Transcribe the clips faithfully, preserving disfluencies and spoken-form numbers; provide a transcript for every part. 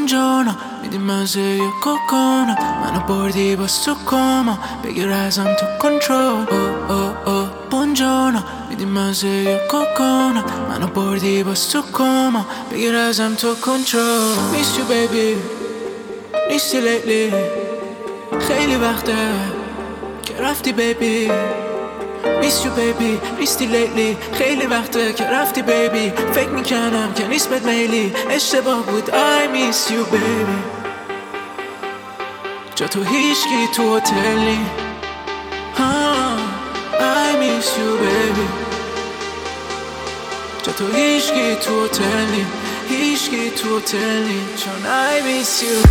اونجانا میدی مزه یا کوکونا، منو بردی با سکوما، بگیر ازم تو کنترل. او او او بونجانا میدی مزه یا کوکونا، منو بردی با سکوما، بگیر ازم تو کنترل. Miss you baby نیستی لیلی، خیلی وقته که رفتی baby. Miss you baby نیستی لیلی، خیلی وقته که رفتی baby. فکر میکنم که نیست بهت میلی، اشتباه بود I miss you baby. جا تو هیچکی تو هتل نی، I miss you baby. جا تو هیچکی تو هتل نی، هیچکی تو هتل نی، چون I miss you.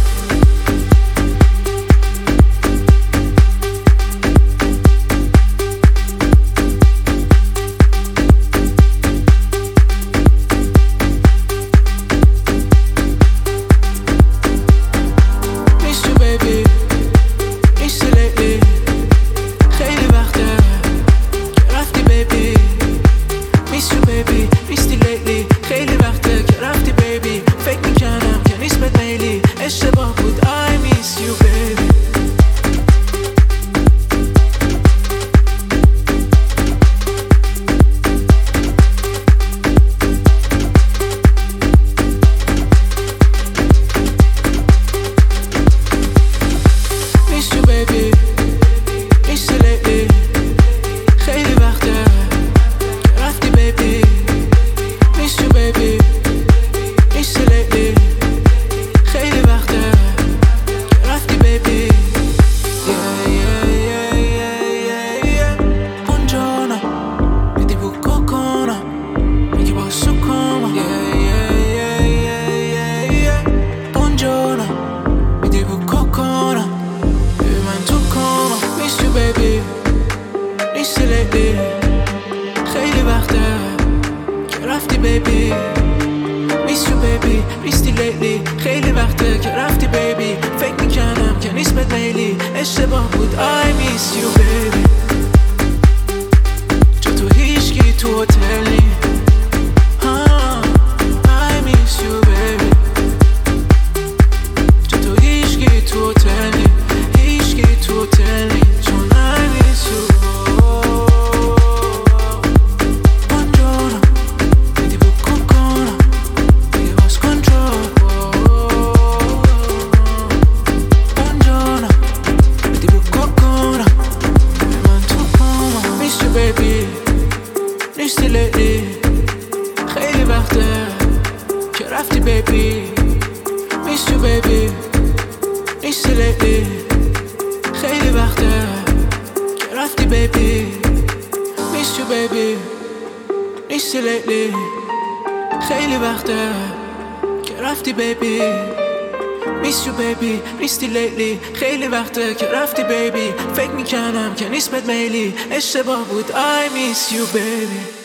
اشتباه بود I miss you baby. Miss you baby نیستی لیلی، خیلی وقته که رفتی baby. Miss you baby نیستی لیلی، خیلی وقته که رفتی baby. Yeah yeah yeah yeah yeah yeah اونجانا میدی بو کوکونا، میگی با سکوما. Yeah yeah yeah yeah yeah yeah اونجانا میدی بو کوکونا، ببین من تو کوما. Miss you baby نیستی لیلی، خیلی وقته که رفتی baby. Miss you baby نیستی لیلی، خیلی وقته که رفتی baby. فکر میکنم که نیست بهت میلی، اشتباه بود I miss you baby. جا تو هیچکی تو هتل نی، I miss you baby. جا تو هیچکی تو هتل نی، هیچکی تو هتل نی، چون I miss you. Baby نیستی لیلی، خیلی وقته که رفتی baby. Miss you baby نیستی لیلی، خیلی وقته که رفتی baby. Miss you baby نیستی لیلی، خیلی وقته که رفتی baby. Miss you baby نیستی لیلی، خیلی وقته که رفتی baby. فکر میکنم که نیست بهت میلی، اشتباه بود I miss you baby.